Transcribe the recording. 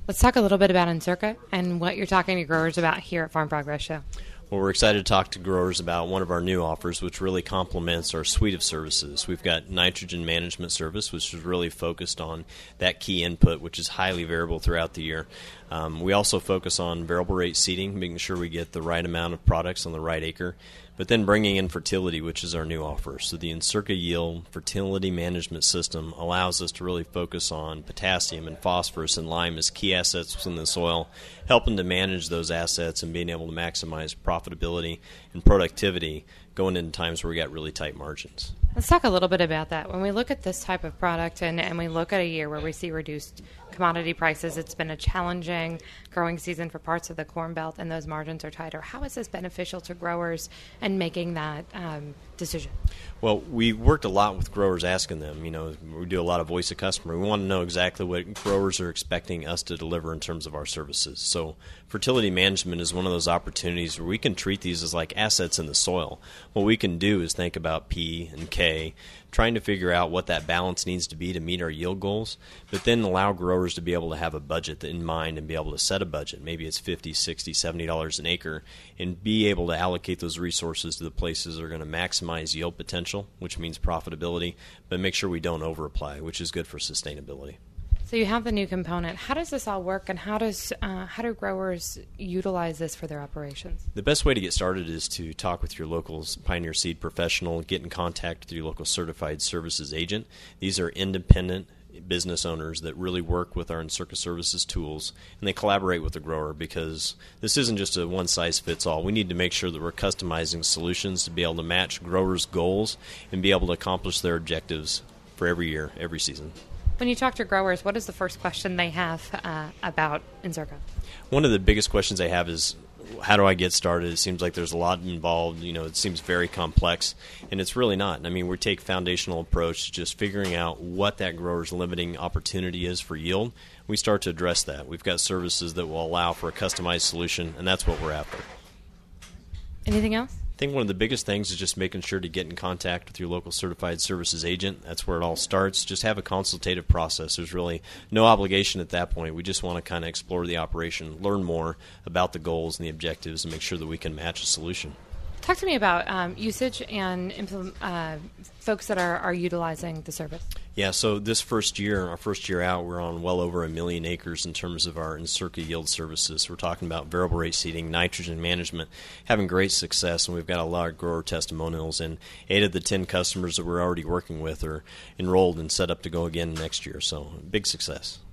Let's talk a little bit about Encirca and what you're talking to growers about here at Farm Progress Show. Well, we're excited to talk to growers about one of our new offers, which really complements our suite of services. We've got nitrogen management service, which is really focused on that key input, which is highly variable throughout the year. We also focus on variable rate seeding, making sure we get the right amount of products on the right acre, but then bringing in fertility, which is our new offer. So the Encirca Yield Fertility Management System allows us to really focus on potassium and phosphorus and lime as key assets within the soil, helping to manage those assets and being able to maximize profitability and productivity going into times where we got really tight margins. Let's talk a little bit about that. When we look at this type of product and we look at a year where we see reduced commodity prices, it's been a challenging growing season for parts of the Corn Belt, and those margins are tighter. How is this beneficial to growers and making that decision? Well, we worked a lot with growers asking them. We do a lot of voice of customer. We want to know exactly what growers are expecting us to deliver in terms of our services. So fertility management is one of those opportunities where we can treat these as like assets in the soil. What we can do is think about P and K, trying to figure out what that balance needs to be to meet our yield goals, but then allow growers to be able to have a budget in mind and be able to set a budget. Maybe it's $50, $60, $70 an acre, and be able to allocate those resources to the places that are going to maximize yield potential, which means profitability, but make sure we don't over-apply, which is good for sustainability. So you have the new component. How does this all work, and how do growers utilize this for their operations? The best way to get started is to talk with your local Pioneer Seed professional, get in contact with your local certified services agent. These are independent business owners that really work with our Encirca Services tools, and they collaborate with the grower because this isn't just a one-size-fits-all. We need to make sure that we're customizing solutions to be able to match growers' goals and be able to accomplish their objectives for every year, every season. When you talk to growers, what is the first question they have about Encirca? One of the biggest questions they have is, how do I get started? It seems like there's a lot involved. It seems very complex, and it's really not. We take a foundational approach to just figuring out what that grower's limiting opportunity is for yield. We start to address that. We've got services that will allow for a customized solution, and that's what we're after. Anything else? I think one of the biggest things is just making sure to get in contact with your local certified services agent. That's where it all starts. Just have a consultative process. There's really no obligation at that point. We just want to kind of explore the operation, learn more about the goals and the objectives, and make sure that we can match a solution. Talk to me about usage and folks that are utilizing the service. Yeah, so this first year, our first year out, we're on well over 1 million acres in terms of our Encirca Yield services. We're talking about variable rate seeding, nitrogen management, having great success, and we've got a lot of grower testimonials, and 8 of the 10 customers that we're already working with are enrolled and set up to go again next year, so big success.